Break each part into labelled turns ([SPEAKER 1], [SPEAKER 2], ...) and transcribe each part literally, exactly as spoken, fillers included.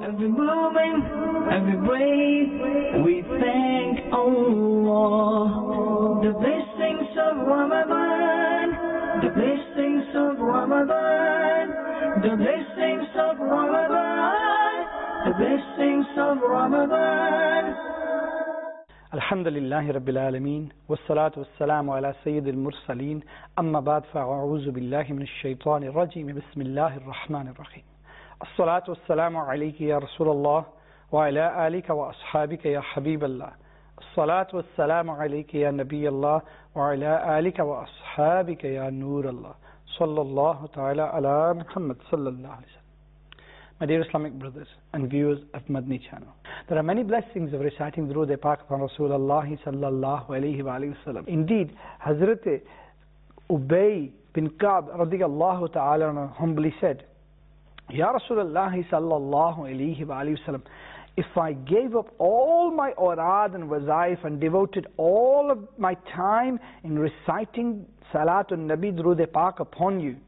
[SPEAKER 1] every moment, every breath, we thank Allah. The blessings of Ramadan, the blessings of Ramadan, the blessings of Ramadan, the blessings of Ramadan.
[SPEAKER 2] Alhamdulillahi Rabbil Alameen, wassalatu wassalamu ala Sayyidil Mursaleen, amma ba'd fa'a'udhu billahi minash shaitanir rajim, bismillahir rahmanir rahim. As-salatu wassalamu alayka ya Rasulallah, wa ala alika wa ashabika ya Habiballah. As-salatu wassalamu alayka ya Nabiyallah, wa ala alika wa ashabika ya Nurallah. Sallallahu ta'ala ala Muhammad sallallahu alayhi wa sallam. My dear Islamic brothers and viewers of Madni channel, there are many blessings of reciting Durood Pak upon Rasulullah sallallahu alayhi wa sallam. Indeed, Hazrat Ubay bin Ka'b radiyallahu ta'ala humbly said, Ya Rasulullah sallallahu alayhi wa sallam, if I gave up all my awrad and wazaif and devoted all of my time in reciting Salatul Nabi Durood Pak upon you,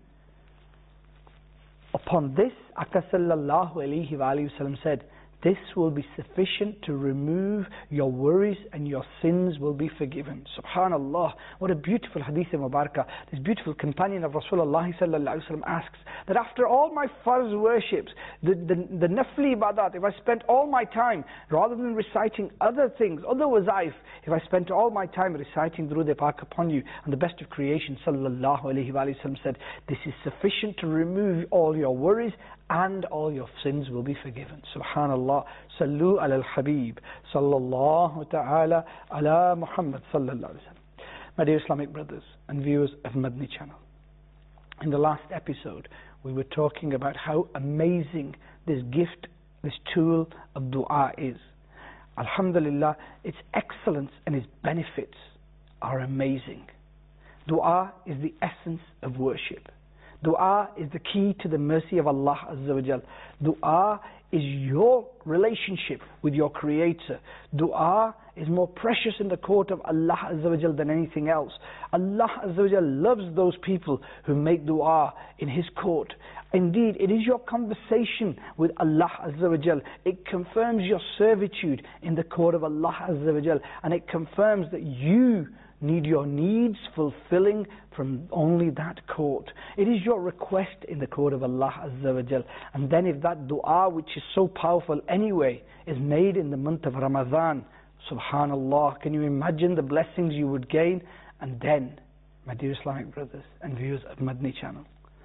[SPEAKER 2] upon this, Aka sallallahu alayhi wa sallam said, this will be sufficient to remove your worries and your sins will be forgiven. Subhanallah, what a beautiful hadith of Mubarakah. This beautiful companion of Rasulullah sallallahu alayhi wa sallam asks that after all my farz worships, the, the, the nafli ibadat, if I spent all my time, rather than reciting other things, other wazaif, if I spent all my time reciting Durood Pak upon you, and the best of creation sallallahu alayhi wa sallam said, this is sufficient to remove all your worries and all your sins will be forgiven. Subhanallah. Sallu ala al-Habib sallallahu ta'ala ala Muhammad sallallahu alayhi wa sallam. My dear Islamic brothers and viewers of Madni channel, in the last episode we were talking about how amazing this gift, this tool of dua is. Alhamdulillah, its excellence and its benefits are amazing. Dua is the essence of worship. Dua is the key to the mercy of Allah Azza wa Jal. Dua is your relationship with your Creator. Dua is more precious in the court of Allah Azza wa Jal than anything else. Allah Azza wa Jal loves those people who make dua in His court. Indeed, it is your conversation with Allah Azza wa Jal. It confirms your servitude in the court of Allah Azza wa Jal. And it confirms that you need your needs fulfilling from only that court. It is your request in the court of Allah Azza wa Jal. And then if that dua, which is so powerful anyway, is made in the month of Ramadan, subhanallah, can you imagine the blessings you would gain? And then, my dear Islamic brothers and viewers of Madni channel,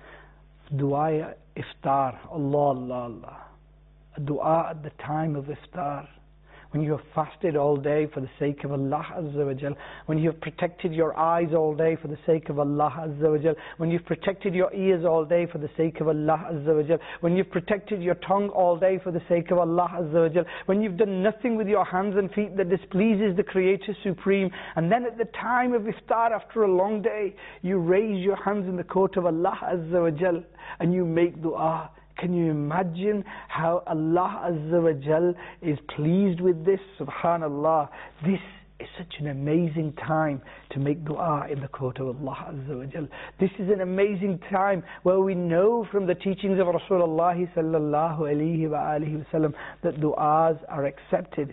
[SPEAKER 2] dua iftar, Allah, Allah, Allah. A dua at the time of iftar, when you have fasted all day for the sake of Allah Azza wa Jal, when you have protected your eyes all day for the sake of Allah Azza wa Jal, when you've protected your ears all day for the sake of Allah Azza wa Jal, when you've protected your tongue all day for the sake of Allah Azza wa Jal, when you've done nothing with your hands and feet that displeases the Creator Supreme, and then at the time of iftar after a long day, you raise your hands in the court of Allah Azza wa Jal and you make dua. Can you imagine how Allah Azza wa Jal is pleased with this? Subhanallah. This is such an amazing time to make dua in the court of Allah Azza wa Jal. This is an amazing time where we know from the teachings of Rasulullah sallallahu alayhi wa alihi wa sallam that du'as are accepted.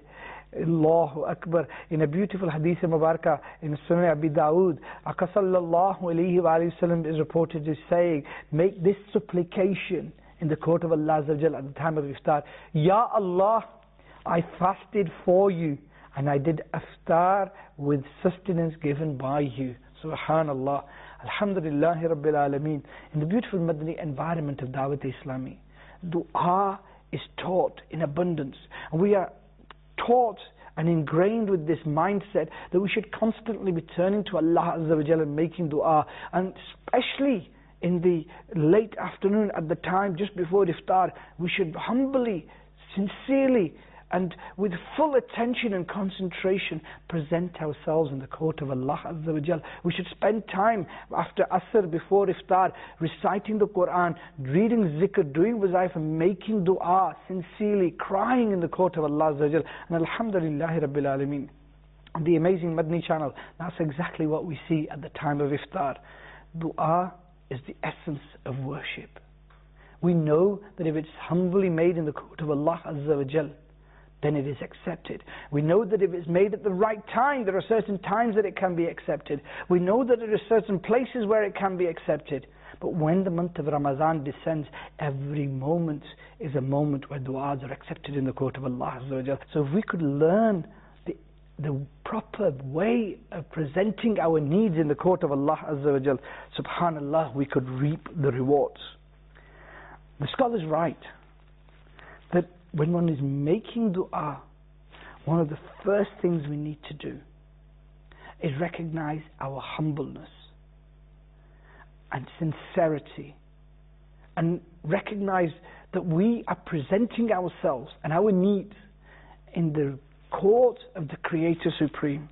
[SPEAKER 2] Allahu Akbar. In a beautiful hadith of Mubarakah in Sunan Abi Dawood, Aka sallallahu alayhi wa alihi wa sallam is reported as saying, make this supplication in the court of Allah Azza wa Jal at the time of iftar. Ya Allah, I fasted for you and I did iftar with sustenance given by you. Subhanallah. Alhamdulillahi Rabbil Alameen. In the beautiful Madani environment of Dawat Islami, dua is taught in abundance. And we are taught and ingrained with this mindset that we should constantly be turning to Allah Azza wa Jal and making dua. And especially in the late afternoon at the time just before iftar, we should humbly, sincerely and with full attention and concentration present ourselves in the court of Allah Azza wa Jal. We should spend time after Asr, before iftar, reciting the Quran, reading zikr, doing wazaif and making dua, sincerely crying in the court of Allah Azza wa Jal. And Alhamdulillahi Rabbil Alameen, on the amazing Madni channel, that's exactly what we see at the time of iftar. Dua is the essence of worship. We know that if it's humbly made in the court of Allah Azza wa Jal, then it is accepted. We know that if it's made at the right time, there are certain times that it can be accepted. We know that there are certain places where it can be accepted. But when the month of Ramadan descends, every moment is a moment where du'as are accepted in the court of Allah Azza wa Jal. So if we could learn the, the proper way of presenting our needs in the court of Allah Azza wa Jal, subhanallah, we could reap the rewards. The scholars write that when one is making dua, one of the first things we need to do is recognize our humbleness and sincerity, and recognize that we are presenting ourselves and our needs in the court of the Creator Supreme.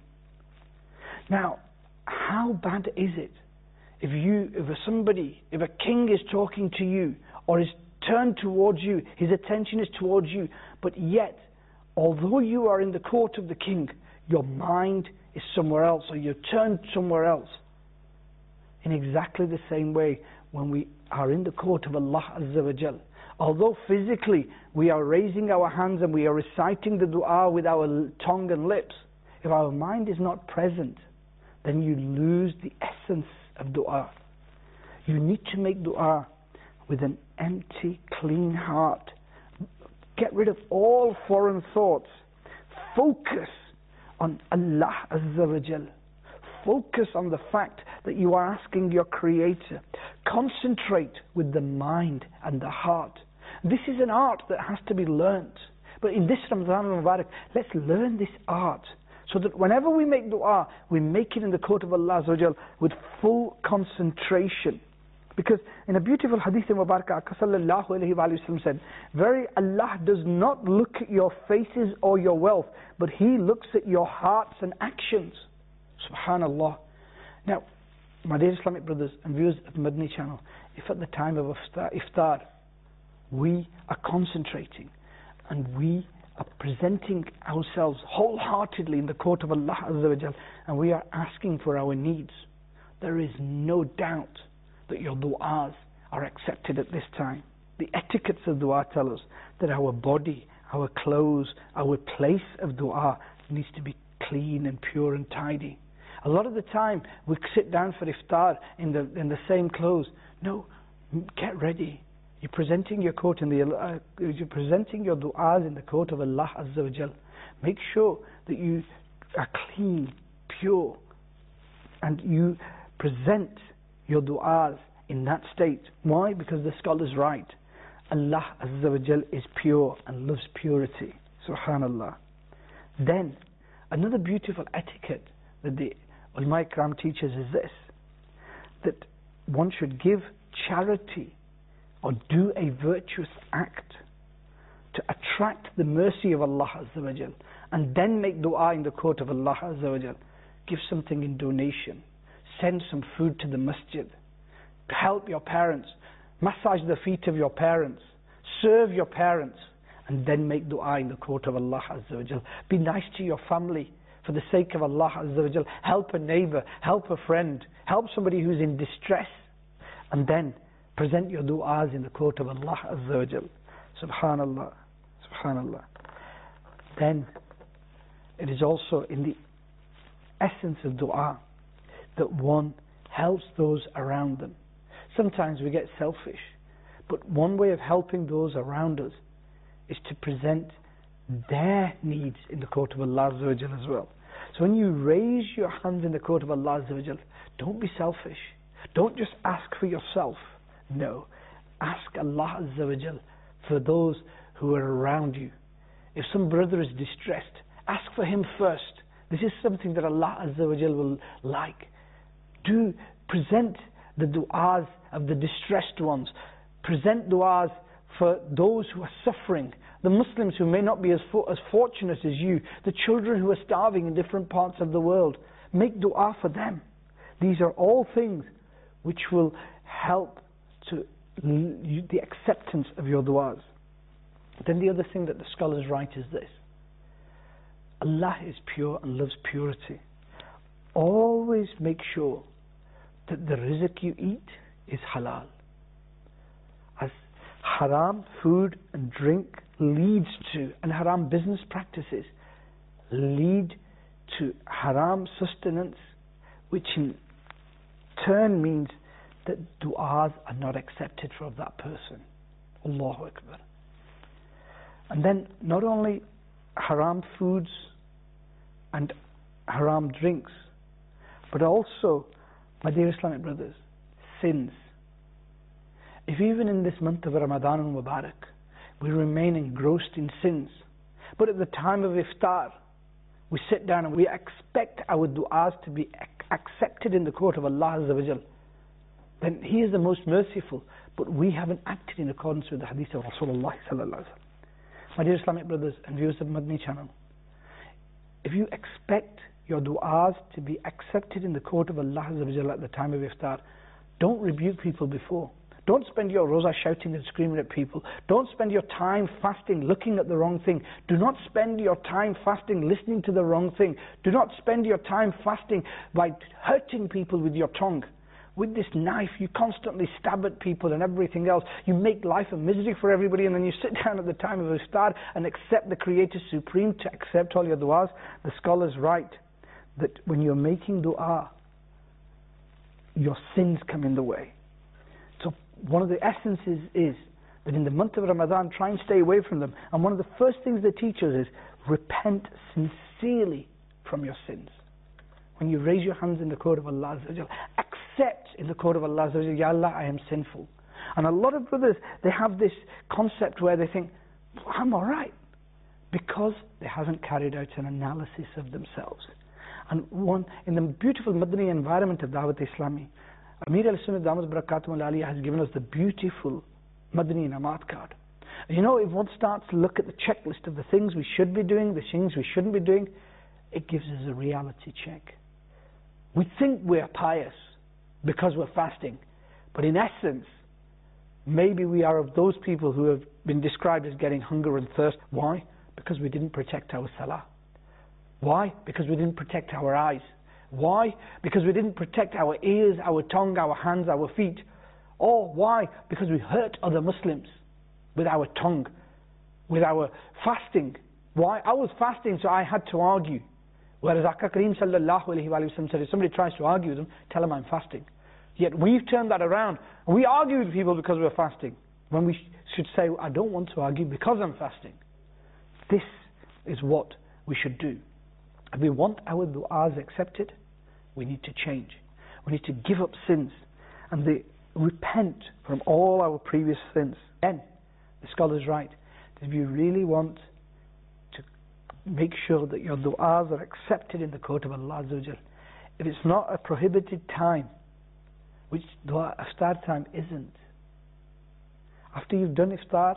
[SPEAKER 2] Now, how bad is it if you, if somebody, if a king is talking to you or is turned towards you, his attention is towards you, but yet, although you are in the court of the king, your mind is somewhere else, or you're turned somewhere else. In exactly the same way, when we are in the court of Allah Azza wa Jal, although physically we are raising our hands and we are reciting the dua with our tongue and lips, if our mind is not present, then you lose the essence of dua. You need to make dua with an empty, clean heart. Get rid of all foreign thoughts. Focus on Allah Azza wa Jal. Focus on the fact that you are asking your Creator. Concentrate with the mind and the heart. This is an art that has to be learnt. But in this Ramadan al-Mubarak, let's learn this art, so that whenever we make dua, we make it in the court of Allah Azza wa Jal with full concentration. Because in a beautiful hadith in Mubarak, Aka sallallahu alayhi wa sallam said, "Very Allah does not look at your faces or your wealth, but He looks at your hearts and actions." Subhanallah. Now, my dear Islamic brothers and viewers of the Madani channel, if at the time of iftar, we are concentrating and we are presenting ourselves wholeheartedly in the court of Allah Azza wa Jal, and we are asking for our needs, there is no doubt that your du'as are accepted at this time. The etiquettes of dua tell us that our body, our clothes, our place of dua needs to be clean and pure and tidy. A lot of the time we sit down for iftar in the in the same clothes. No, get ready. You're presenting your court in the uh, you're presenting your du'as in the court of Allah Azza wa Jal. Make sure that you are clean, pure, and you present your du'as in that state. Why? Because the scholars write, Allah Azza wa Jal is pure and loves purity. Subhanallah. Then, another beautiful etiquette that the Ulama Ikram teaches is this, that one should give charity or do a virtuous act to attract the mercy of Allah Azza wa Jal, and then make dua in the court of Allah Azza wa Jal. Give something in donation. Send some food to the masjid. Help your parents. Massage the feet of your parents. Serve your parents. And then make dua in the court of Allah Azza wa Jal. Be nice to your family for the sake of Allah Azza wa Jal. Help a neighbor. Help a friend. Help somebody who's in distress. And then present your du'as in the court of Allah Azza wa Jal. Subhanallah. Subhanallah. Then it is also in the essence of dua that one helps those around them. Sometimes we get selfish, but one way of helping those around us is to present their needs in the court of Allah Azza wa Jal as well. So when you raise your hands in the court of Allah Azza wa Jal, don't be selfish. Don't just ask for yourself. No. Ask Allah Azza wa Jal for those who are around you. If some brother is distressed, ask for him first. This is something that Allah Azza wa Jal will like. Do present the du'as of the distressed ones. Present du'as for those who are suffering. The Muslims who may not be as, for, as fortunate as you. The children who are starving in different parts of the world. Make du'a for them. These are all things which will help to the acceptance of your du'as. Then the other thing that the scholars write is this. Allah is pure and loves purity. Always make sure that the rizq you eat is halal. As haram food and drink leads to, and haram business practices lead to haram sustenance, which in turn means that du'as are not accepted from that person. Allahu Akbar. And then not only haram foods and haram drinks, but also, my dear Islamic brothers, sins. If even in this month of Ramadan al-Mubarak we remain engrossed in sins, but at the time of iftar we sit down and we expect our du'as to be accepted in the court of Allah Azza wa Jal, then He is the most merciful, but we haven't acted in accordance with the hadith of Rasulullah sallallahu alaihi wasallam. My dear Islamic brothers and viewers of Madani channel, if you expect your du'as to be accepted in the court of Allah Azza wa Jal at the time of iftar, don't rebuke people before. Don't spend your roza shouting and screaming at people. Don't spend your time fasting looking at the wrong thing. Do not spend your time fasting listening to the wrong thing. Do not spend your time fasting by hurting people with your tongue. With this knife you constantly stab at people and everything else. You make life a misery for everybody, and then you sit down at the time of iftar and accept the Creator Supreme to accept all your du'as. The scholars write that when you're making du'a, your sins come in the way. So one of the essences is that in the month of Ramadan, try and stay away from them. And one of the first things they teach us is repent sincerely from your sins. When you raise your hands in the court of Allah Azza wa Jal, accept in the court of Allah Azza wa Jal, Ya Allah, I am sinful. And a lot of brothers, they have this concept where they think, I'm alright, because they haven't carried out an analysis of themselves. And one, in the beautiful Madani environment of Dawat Islami, Amir al-Sunnah Damat Barakatuh al-Aliyah has given us the beautiful Madani Namat card. You know, if one starts to look at the checklist of the things we should be doing, the things we shouldn't be doing, it gives us a reality check. We think we're pious because we're fasting, but in essence, maybe we are of those people who have been described as getting hunger and thirst. Why? Because we didn't protect our salah. Why? Because we didn't protect our eyes. Why? Because we didn't protect our ears, our tongue, our hands, our feet. Or why? Because we hurt other Muslims with our tongue, with our fasting. Why? I was fasting, so I had to argue. Whereas Aka Kareem sallallahu alayhi wa sallam said, if somebody tries to argue with them, tell them I'm fasting. Yet we've turned that around. We argue with people because we're fasting, when we should say, I don't want to argue because I'm fasting. This is what we should do. If we want our du'as accepted, we need to change. We need to give up sins and they repent from all our previous sins. Then, the scholars write, that if you really want to make sure that your du'as are accepted in the court of Allah Azza wa Jal, if it's not a prohibited time, which dua iftar time isn't, after you've done iftar,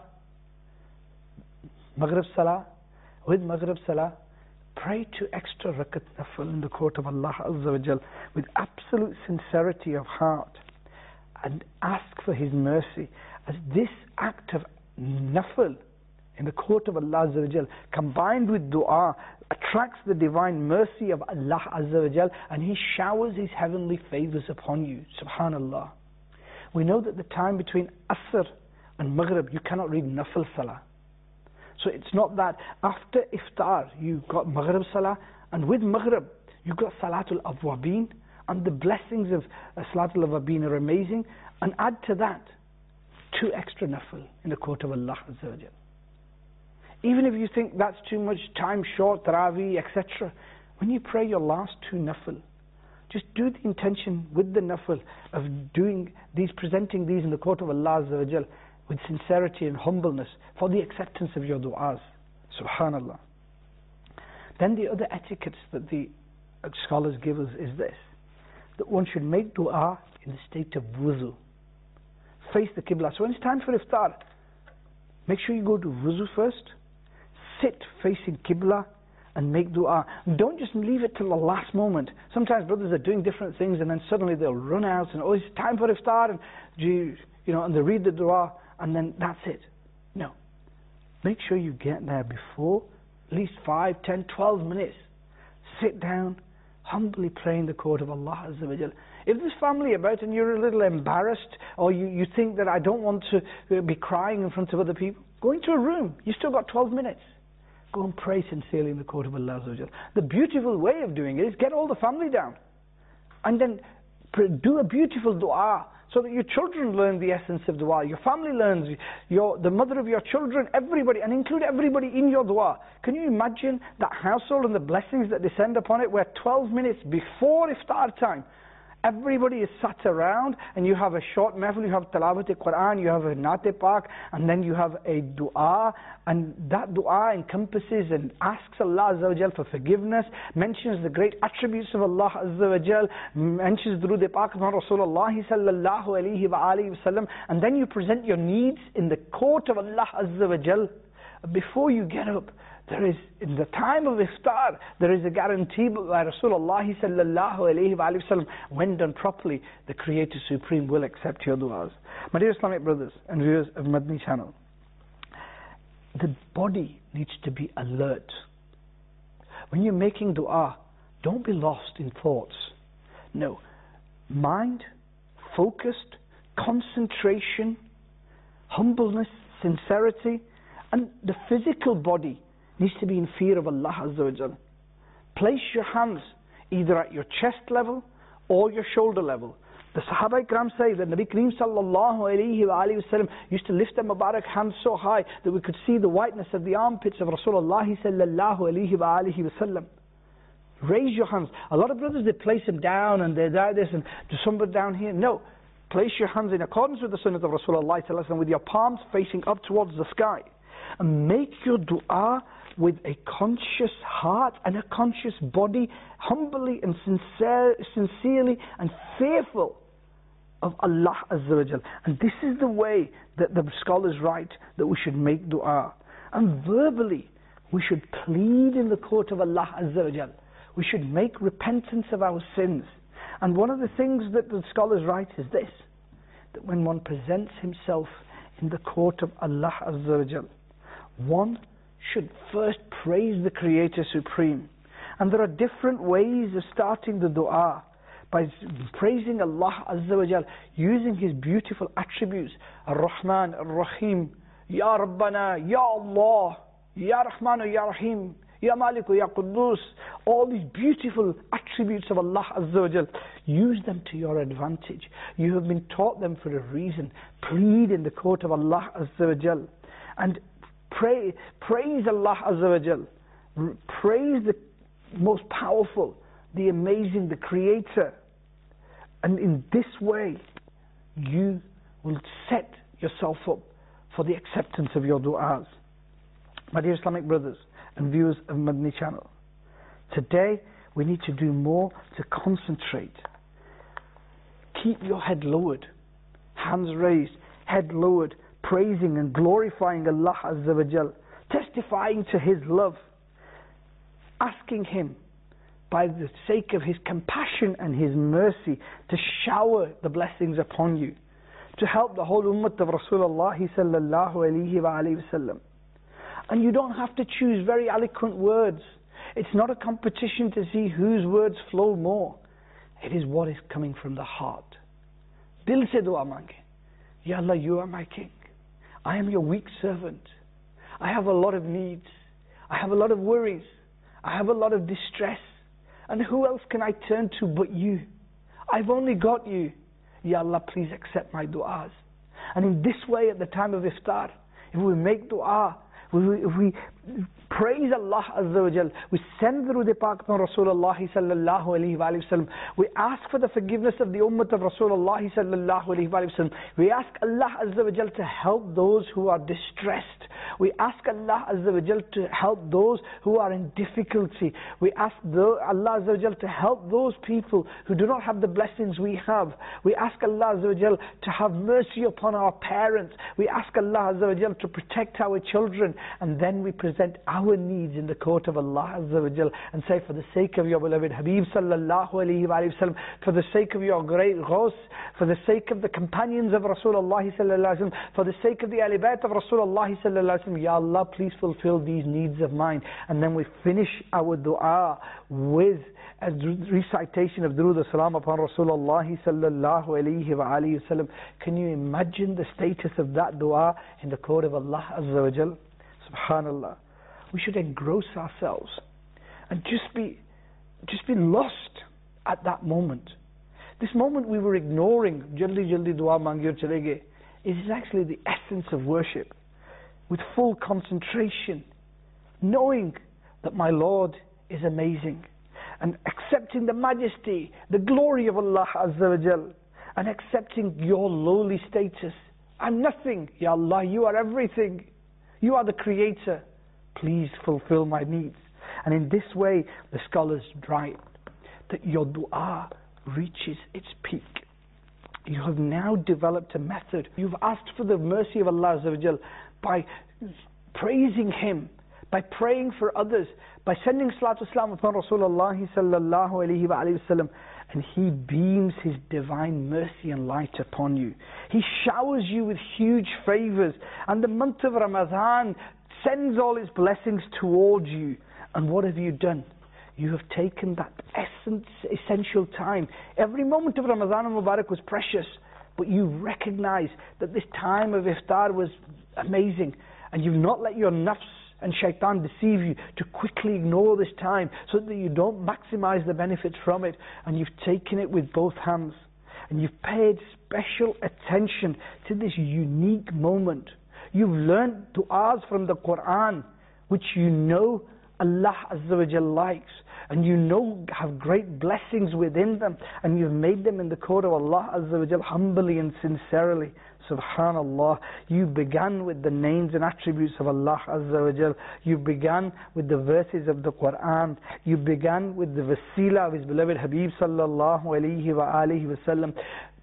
[SPEAKER 2] Maghrib Salah, with Maghrib Salah, pray two extra rakat nafil in the court of Allah Azza wa Jal with absolute sincerity of heart and ask for His mercy, as this act of nafil in the court of Allah Azza wa Jal combined with dua attracts the divine mercy of Allah Azza wa Jal, and He showers His heavenly favors upon you. Subhanallah. We know that the time between Asr and Maghrib you cannot read nafil salah. So it's not that after iftar you've got Maghrib Salah, and with Maghrib you've got Salatul Awwabin, and the blessings of uh, Salatul Awwabin are amazing, and add to that two extra nafil in the court of Allah Azza wa Jal. Even if you think that's too much time short, Tarawih, et cetera, when you pray your last two nafil, just do the intention with the nafil of doing these, presenting these in the court of Allah Azza wa Jal with sincerity and humbleness for the acceptance of your du'as. Subhanallah. Then the other etiquettes that the scholars give us is this, that one should make du'a in the state of wuzu. Face the Qibla. So when it's time for iftar, make sure you go to wuzu first, sit facing Qibla and make du'a. Don't just leave it till the last moment. Sometimes brothers are doing different things and then suddenly they'll run out and, oh, it's time for iftar, and you, you know, and they read the du'a, and then that's it. No. Make sure you get there before at least five, ten, twelve minutes. Sit down, humbly pray in the court of Allah Azza wa Jal. If there's family about and you're a little embarrassed, or you, you think that I don't want to be crying in front of other people, go into a room. You've still got twelve minutes. Go and pray sincerely in the court of Allah. The beautiful way of doing it is get all the family down. And then do a beautiful dua, so that your children learn the essence of dua, your family learns, your, the mother of your children, everybody, and include everybody in your dua. Can you imagine that household and the blessings that descend upon it, where twelve minutes before iftar time, everybody is sat around, and you have a short mehfil, you have tilawat al-Quran, you have a Naat Pak, and then you have a dua, and that dua encompasses and asks Allah Azza wa Jal for forgiveness, mentions the great attributes of Allah Azza wa Jal, mentions Durood Pak upon Rasulullah sallallahu alayhi wa alihi wa sallam, and then you present your needs in the court of Allah Azza wa Jal. Before you get up, there is, in the time of iftar, there is a guarantee by Rasulullah sallallahu alayhi wa sallam, when done properly, the Creator Supreme will accept your du'as. My dear Islamic brothers and viewers of Madani channel, the body needs to be alert. When you're making du'a, don't be lost in thoughts. No, mind, focused, concentration, humbleness, sincerity, and the physical body needs to be in fear of Allah Azza wa Jal. Place your hands either at your chest level or your shoulder level. The Sahaba Ikram say that Nabi Kareem sallallahu alayhi wa alayhi wa sallam used to lift their Mubarak hands so high that we could see the whiteness of the armpits of Rasulullah sallallahu alayhi wa alayhi wa sallam. Raise your hands. A lot of brothers, they place them down and they do this and do somebody down here. No. Place your hands in accordance with the sunnah of Rasulullah sallallahu alayhi wa sallam, with your palms facing up towards the sky. And make your dua with a conscious heart and a conscious body, humbly and sincere, sincerely and fearful of Allah Azza wa Jal. And this is the way that the scholars write that we should make dua. And verbally, we should plead in the court of Allah Azza wa Jal. We should make repentance of our sins. And one of the things that the scholars write is this, that when one presents himself in the court of Allah Azza wa Jal, one should first praise the Creator Supreme. And there are different ways of starting the dua. By praising Allah Azza wa Jal, using His beautiful attributes, Ar-Rahman, Ar-Rahim, Ya Rabbana, Ya Allah, Ya Rahman, Ya Rahim, Ya Malik, Ya Quddus, all these beautiful attributes of Allah Azza wa Jal. Use them to your advantage. You have been taught them for a reason. Plead in the court of Allah Azza wa Jal. And pray, praise Allah Azza wa Jal. Praise the most powerful, the amazing, the Creator. And in this way, you will set yourself up for the acceptance of your du'as. My dear Islamic brothers and viewers of Madani channel, today we need to do more to concentrate. Keep your head lowered, hands raised, head lowered, praising and glorifying Allah Azza wa Jal, testifying to His love, asking Him by the sake of His compassion and His mercy to shower the blessings upon you, to help the whole ummah of Rasulullah sallallahu alayhi wa alayhi wa sallam. And you don't have to choose very eloquent words. It's not a competition to see whose words flow more. It is what is coming from the heart. Dil se dua mange. Ya Allah, you are my King. I am your weak servant. I have a lot of needs. I have a lot of worries. I have a lot of distress. And who else can I turn to but you? I've only got you. Ya Allah, please accept my du'as. And in this way, at the time of iftar, if we make du'a, if we praise Allah Azza wa Jal, we send the Durood Pak upon Rasulullah sallallahu alayhi wa sallam, we ask for the forgiveness of the ummah of Rasulullah sallallahu alayhi wa sallam, we ask Allah Azza wa Jal to help those who are distressed, we ask Allah Azza wa Jal to help those who are in difficulty, we ask Allah Azza wa Jal to help those people who do not have the blessings we have, we ask Allah Azza wa Jal to have mercy upon our parents, we ask Allah Azza wa Jal to protect our children, and then we present our genuine needs in the court of Allah Azza wa Jal, and say, for the sake of your beloved Habib sallallahu alayhi wa sallam, for the sake of your great Ghaus, for the sake of the companions of Rasulullah sallallahu alayhi wa sallam, for the sake of the Ahl Bayt of Rasulullah sallallahu alayhi wa sallam, Ya Allah, please fulfill these needs of mine. And then we finish our dua with a recitation of Durood as-Salam upon Rasulullah sallallahu alayhi wa alayhi wa sallam. Can you imagine the status of that dua in the court of Allah Azza wa Jal? Subhanallah. We should engross ourselves and just be just be lost at that moment. This moment we were ignoring, jaldi jaldi dua mangir chale gaye, is actually the essence of worship. With full concentration, knowing that my Lord is amazing, and accepting the majesty, the glory of Allah Azza wa Jal, and accepting your lowly status. I'm nothing, Ya Allah, you are everything. You are the creator. Please fulfill my needs. And in this way, the scholars write that your dua reaches its peak. You have now developed a method. You've asked for the mercy of Allah Azza wa Jal by praising Him, by praying for others, by sending salatu salam upon Rasulullah sallallahu alayhi wa sallam, and He beams His divine mercy and light upon you. He showers you with huge favors, and the month of Ramadan sends all its blessings towards you. And what have you done? You have taken that essence, essential time. Every moment of Ramadan al-Mubarak was precious, but you recognize that this time of iftar was amazing, and you've not let your nafs and shaitan deceive you to quickly ignore this time so that you don't maximize the benefits from it, and you've taken it with both hands, and you've paid special attention to this unique moment. You've learned du'as from the Quran, which you know Allah Azza wa Jal likes, and you know have great blessings within them, and you've made them in the court of Allah Azza wa Jal humbly and sincerely. Subhanallah. You began with the names and attributes of Allah Azza wa Jal. You began with the verses of the Quran. You began with the wasila of His beloved Habib sallallahu alayhi wa alihi wa sallam.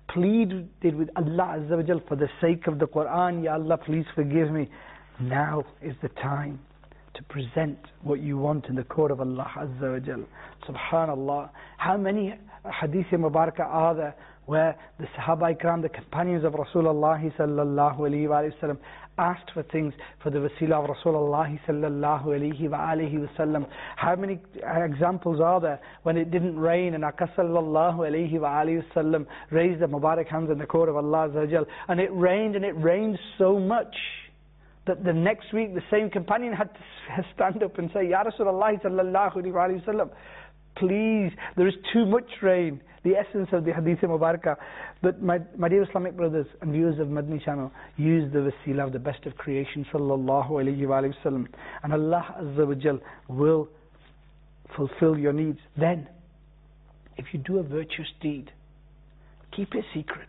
[SPEAKER 2] Pleaded with Allah Azza wa Jal for the sake of the Quran. Ya Allah, please forgive me. Now is the time to present what you want in the court of Allah Azza wa Jal. Subhanallah. How many hadith mubarakah are there where the Sahaba Ikram, the companions of Rasulullah sallallahu alayhi wa sallam, asked for things for the wasila of Rasulullah sallallahu alayhi wa alihi wa sallam? How many examples are there when it didn't rain and Aka sallallahu alayhi wa alihi wa sallam raised the Mubarak hands in the court of Allah Azza wa Jal, and it rained and it rained so much that the next week the same companion had to stand up and say, Ya Rasulullah sallallahu alayhi wa sallam, please, there is too much rain. The essence of the Hadith Mubarakah. But my, my dear Islamic brothers and viewers of Madni channel, use the wasila of the best of creation sallallahu alayhi wa sallam, and Allah Azza wa Jal will fulfill your needs. Then, if you do a virtuous deed, keep it secret.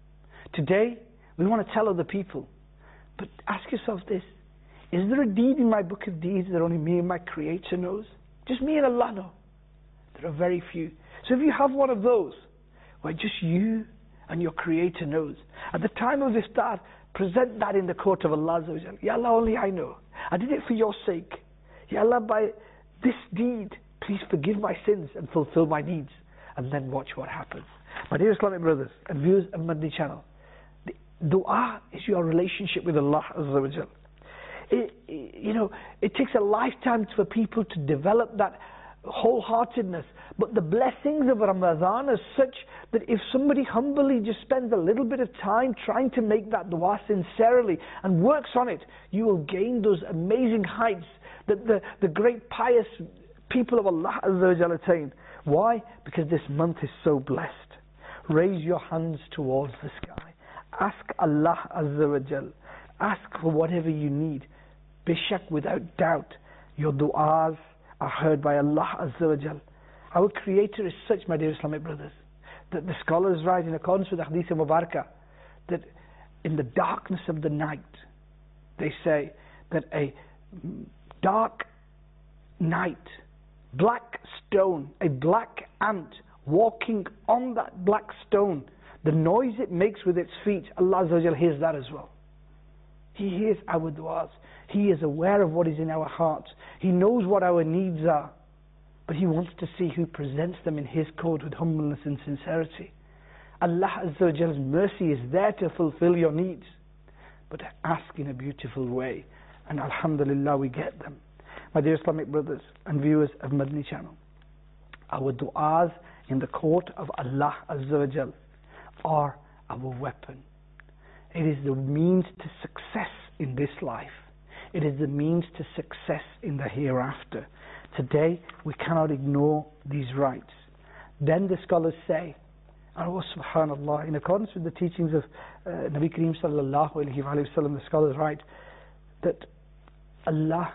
[SPEAKER 2] Today, we want to tell other people, but ask yourself this: is there a deed in my book of deeds that only me and my Creator knows? Just me and Allah know. There are very few. So if you have one of those, where just you and your Creator knows, at the time of iftar, present that in the court of Allah Azza wa Jal. Ya Allah, only I know. I did it for your sake. Ya Allah, by this deed, please forgive my sins and fulfill my needs. And then watch what happens. My dear Islamic brothers and viewers of Madni channel, the dua is your relationship with Allah Azza wa Jal. It, it, you know, it takes a lifetime for people to develop that wholeheartedness, but the blessings of Ramadan are such that if somebody humbly just spends a little bit of time trying to make that dua sincerely and works on it, you will gain those amazing heights that the, the great pious people of Allah Azza wa Jal attain. Why? Because this month is so blessed. Raise your hands towards the sky. Ask Allah Azza wa Jal. Ask for whatever you need. Bishak, without doubt, your du'as are heard by Allah Azza wa Jal. Our Creator is such, my dear Islamic brothers, that the scholars write in accordance with the Hadith Mubarakah that in the darkness of the night, they say that a dark night, black stone, a black ant walking on that black stone, the noise it makes with its feet, Allah Azza wa Jal hears that as well. He hears our du'as. He is aware of what is in our hearts. He knows what our needs are, but He wants to see who presents them in His court with humbleness and sincerity. Allah Azza wa Jal's mercy is there to fulfill your needs, but ask in a beautiful way, and alhamdulillah we get them. My dear Islamic brothers and viewers of Madani Channel, our du'as in the court of Allah Azza wa Jal are our weapon. It is the means to success in this life. It is the means to success in the hereafter. Today we cannot ignore these rights. Then the scholars say, oh subhanallah, in accordance with the teachings of uh, Nabi Kareem sallallahu alayhi wa sallam, the scholars write that Allah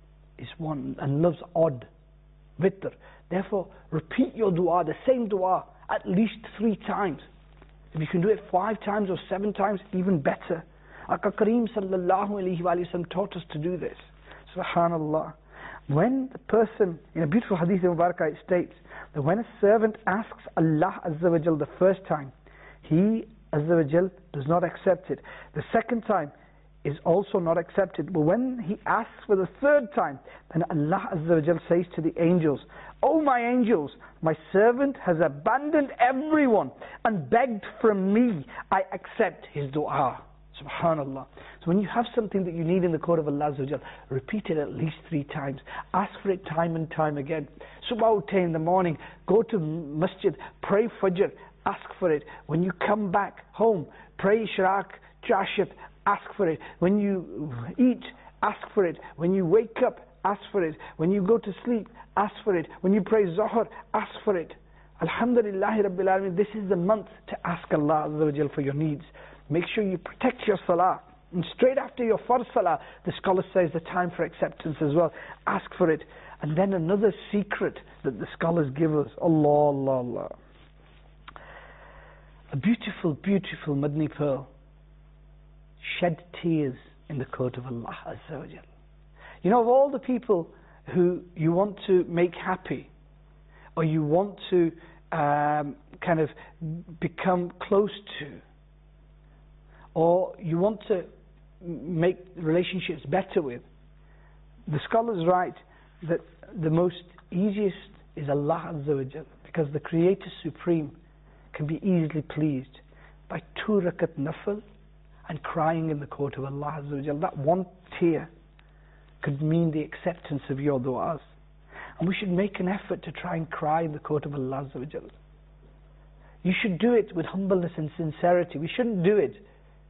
[SPEAKER 2] is one and loves odd, witr. Therefore, repeat your dua, the same dua, at least three times. If you can do it five times or seven times, even better. Aka Kareem sallallahu alayhi wa sallam taught us to do this. Subhanallah. When the person, in a beautiful hadith in Mubarakah, it states that when a servant asks Allah Azza wa Jal the first time, He Azza wa Jal does not accept it. The second time is also not accepted. But when he asks for the third time, then Allah Azza wa Jal says to the angels, "O my angels, my servant has abandoned everyone and begged from me. I accept his dua." Subhanallah. So when you have something that you need in the court of Allah Azza wa Jal, repeat it at least three times. Ask for it time and time again. Subah in the morning, go to masjid, pray Fajr, ask for it. When you come back home, pray Ishraq, Jashit, ask for it. When you eat, ask for it. When you wake up, ask for it. When you go to sleep, ask for it. When you pray Zuhr, ask for it. Alhamdulillahi Rabbil Alameen, this is the month to ask Allah Azza wa Jal for your needs. Make sure you protect your salah. And straight after your farz salah, the scholar says the time for acceptance as well. Ask for it. And then another secret that the scholars give us. Allah, Allah, Allah. A beautiful, beautiful Madni pearl. Shed tears in the court of Allah Azza wa Jal. You know, of all the people who you want to make happy, or you want to um, kind of become close to, or you want to make relationships better with, the scholars write that the most easiest is Allah Azza wa Jal, because the Creator Supreme can be easily pleased by two rakat nafil and crying in the court of Allah Azza wa Jal. That one tear could mean the acceptance of your du'as. And we should make an effort to try and cry in the court of Allah Azza wa Jal. You should do it with humbleness and sincerity. We shouldn't do it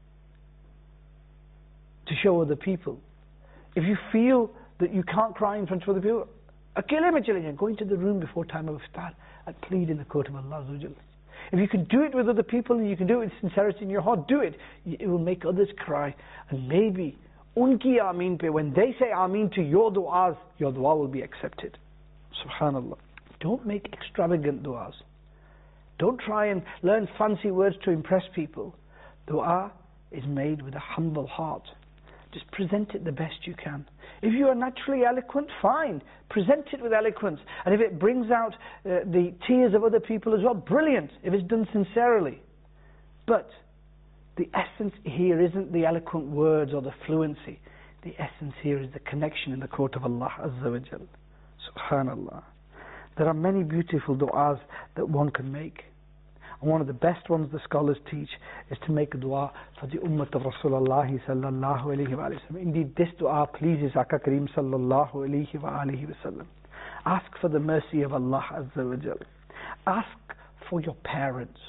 [SPEAKER 2] to show other people. If you feel that you can't cry in front of other people, akele mein chale jaye, go into the room before time of iftar and plead in the court of Allah Azza wa Jal. If you can do it with other people and you can do it with sincerity in your heart, do it. It will make others cry. And maybe unki ameen pe, when they say ameen to your du'as, your du'a will be accepted. Subhanallah. Don't make extravagant du'as. Don't try and learn fancy words to impress people. Du'a is made with a humble heart. Just present it the best you can. If you are naturally eloquent, fine. Present it with eloquence. And if it brings out uh, the tears of other people as well, brilliant, if it's done sincerely. But the essence here isn't the eloquent words or the fluency. The essence here is the connection in the court of Allah Azza wa Jal. Subhanallah. There are many beautiful du'as that one can make. And one of the best ones the scholars teach is to make a dua for the ummah of Rasulullah sallallahu alayhi wa sallam. Indeed, this dua pleases Aka Kareem sallallahu alayhi wa alayhi wa sallam. Ask for the mercy of Allah Azza wa Jal. Ask for your parents.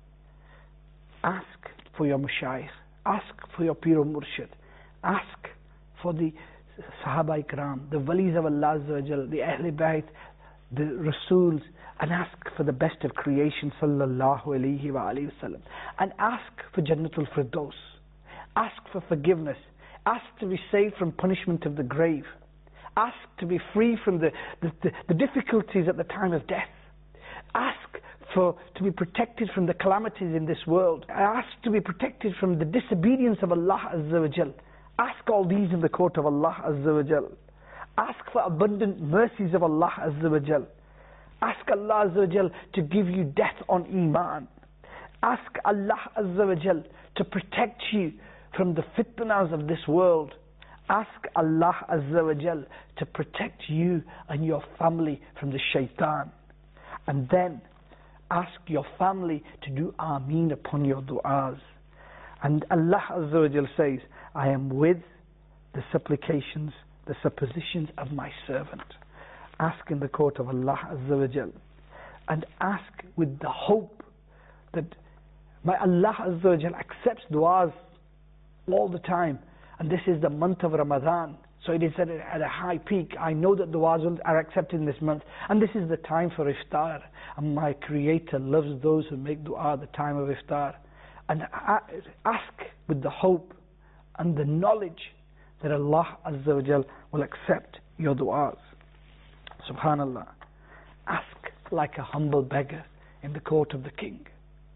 [SPEAKER 2] Ask for your mashayikh. Ask for your Pir Murshid. Ask for the Sahaba Ikram, the Walis of Allah Azza wa Jal, the Ahl Bayt, the Rasuls, and ask for the best of creation sallallahu alayhi wa alayhi wa sallam. And ask for Jannatul Firdaus. Ask for forgiveness. Ask to be saved from punishment of the grave. Ask to be free from the, the, the, the difficulties at the time of death. Ask for to be protected from the calamities in this world. Ask to be protected from the disobedience of Allah Azza wa Jal. Ask all these in the court of Allah Azza wa Jal. Ask for abundant mercies of Allah Azza wa Jal. Ask Allah Azza wa Jal to give you death on Iman. Ask Allah Azza wa Jal to protect you from the fitnas of this world. Ask Allah Azza wa Jal to protect you and your family from the shaitan. And then ask your family to do Ameen upon your du'as. And Allah Azza wa Jal says, I am with the supplications, the suppositions of my servant. Ask in the court of Allah Azza wa Jal. And ask with the hope that my Allah Azza wa Jal accepts du'as all the time. And this is the month of Ramadan. So it is at a, at a high peak. I know that du'as are accepted in this month. And this is the time for iftar. And my Creator loves those who make du'a the time of iftar. And ask with the hope and the knowledge that Allah Azza wa Jal will accept your du'as. Subhanallah. Ask like a humble beggar in the court of the king.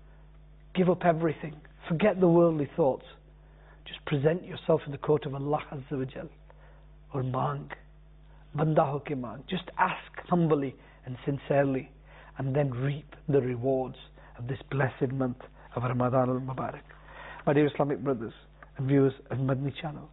[SPEAKER 2] Give up everything. Forget the worldly thoughts. Just present yourself in the court of Allah Azza wa Jal. Or mang. Banda ho ke mang. Just ask humbly and sincerely. And then reap the rewards of this blessed month of Ramadan al-Mubarak. My dear Islamic brothers and viewers of Madni channel,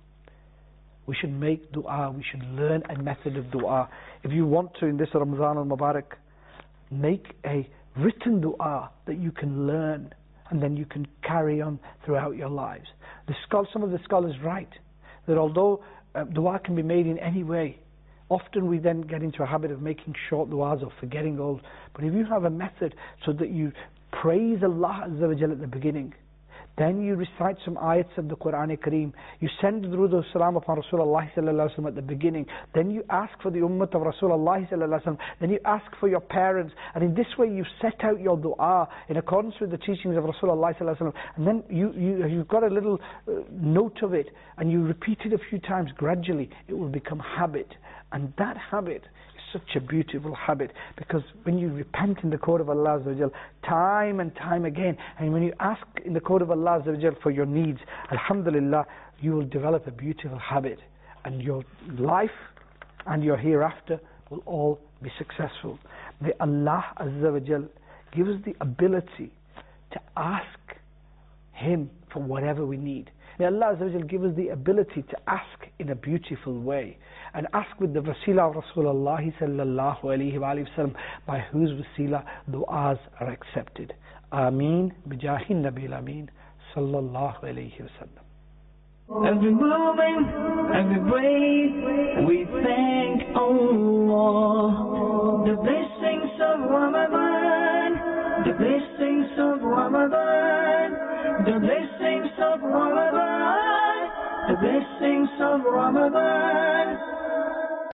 [SPEAKER 2] we should make dua, we should learn a method of dua. If you want to, in this Ramadan al-Mubarak, make a written dua that you can learn and then you can carry on throughout your lives. The scholars, some of the scholars write that although uh, dua can be made in any way, often we then get into a habit of making short du'as or forgetting old. But if you have a method so that you praise Allah Azza wa Jalla at the beginning, then you recite some ayats of the Quran Kareem, you send Durood Salam upon Rasulullah sallallahu alaihi wasallam at the beginning, then you ask for the ummah of Rasulullah sallallahu alaihi wasallam, then you ask for your parents, and in this way you set out your dua in accordance with the teachings of Rasulullah sallallahu alaihi wasallam, and then you, you, you've got a little uh, note of it, and you repeat it a few times gradually, it will become habit. And that habit is such a beautiful habit, because when you repent in the court of Allah Azza wa Jal time and time again, and when you ask in the court of Allah Azza wa Jal for your needs, alhamdulillah, you will develop a beautiful habit, and your life and your hereafter will all be successful. May Allah Azza wa Jal give us the ability to ask Him for whatever we need. May Allah Azza wa Jal give us the ability to ask in a beautiful way, and ask with the wasila of Rasulullah sallallahu alayhi wa sallam, by whose wasila du'as are accepted. Ameen bijahin Nabil Ameen sallallahu alayhi wa sallam.
[SPEAKER 1] Every moment, every breath, we thank Allah. The blessings of Ramadan, the blessings of Ramadan, the blessings of Ramadan, the blessings of Ramadan.